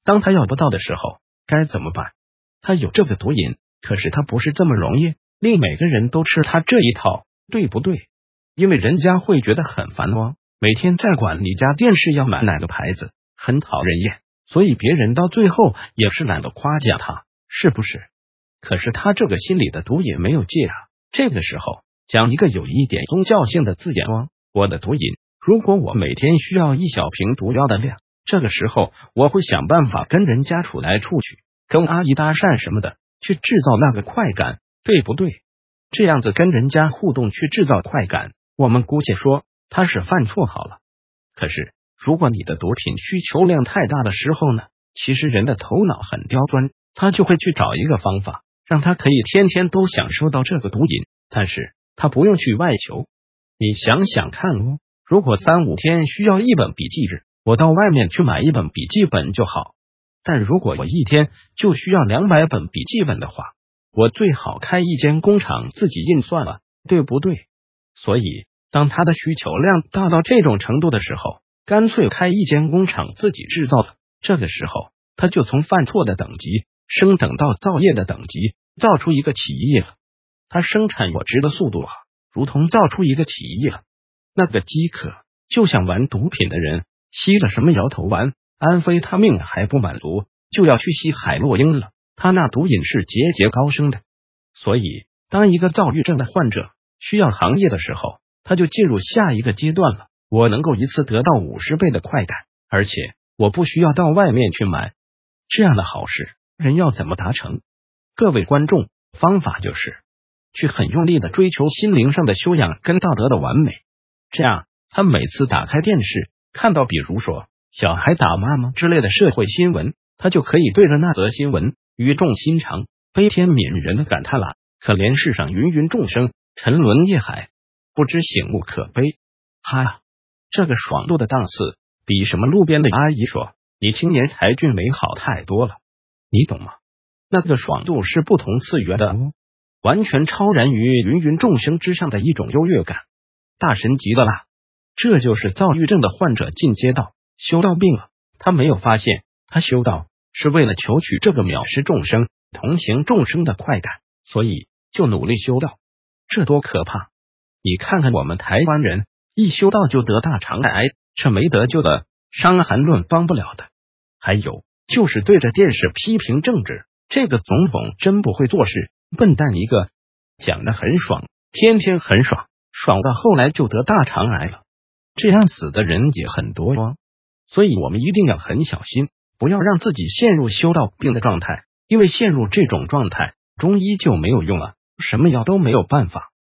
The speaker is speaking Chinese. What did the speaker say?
当他要不到的时候，该怎么办？他有这个毒瘾，可是他不是这么容易令每个人都吃他这一套，对不对？因为人家会觉得很烦哦，每天在管你家电视要买哪个牌子，很讨人厌，所以别人到最后也是懒得夸奖他，是不是？可是他这个心里的毒瘾没有戒啊。这个时候讲一个有一点宗教性的字眼哦，我的毒瘾，如果我每天需要1小瓶毒药的量，这个时候我会想办法跟人家处来处去，跟阿姨搭讪什么的，去制造那个快感，对不对？这样子跟人家互动去制造快感，我们姑且说他是犯错好了。可是如果你的毒品需求量太大的时候呢，其实人的头脑很刁钻，他就会去找一个方法，让他可以天天都享受到这个毒瘾，但是他不用去外求。你想想看哦，如果3、5天需要1本笔记日，我到外面去买1本笔记本就好。但如果我1天就需要200本笔记本的话，我最好开一间工厂自己印算了，对不对？所以当他的需求量大到这种程度的时候，干脆开一间工厂自己制造了。这个时候他就从犯错的等级升等到造业的等级，造出一个企业了。他生产果汁的速度如同造出一个企业了。那个饥渴就像玩毒品的人吸了什么摇头丸、安非他命还不满足，就要去吸海洛因了。他那毒瘾是节节高升的。所以当一个躁郁症的患者需要行业的时候，他就进入下一个阶段了。我能够一次得到50倍的快感，而且我不需要到外面去买。这样的好事人要怎么达成？各位观众，方法就是去很用力的追求心灵上的修养跟道德的完美。这样他每次打开电视看到比如说小孩打妈妈之类的社会新闻，他就可以对着那则新闻语重心长、悲天悯人的感叹了：可怜世上芸芸众生，沉沦业海，不知醒悟可悲。哈，这个爽度的档次比什么路边的阿姨说你青年才俊美好太多了，你懂吗？那个爽度是不同次元的哦，完全超然于芸芸众生之上的一种优越感，大神级的啦！这就是躁郁症的患者进阶道、修道病了。他没有发现，他修道是为了求取这个藐视众生、同情众生的快感，所以就努力修道。这多可怕！你看看我们台湾人，一修道就得大肠癌，这没得救的，伤寒论帮不了的。还有就是对着电视批评政治，这个总统真不会做事，笨蛋一个，讲得很爽，天天很爽，爽到后来就得大肠癌了。这样死的人也很多哦。所以我们一定要很小心，不要让自己陷入修道病的状态，因为陷入这种状态，中医就没有用了，什么药都没有办法。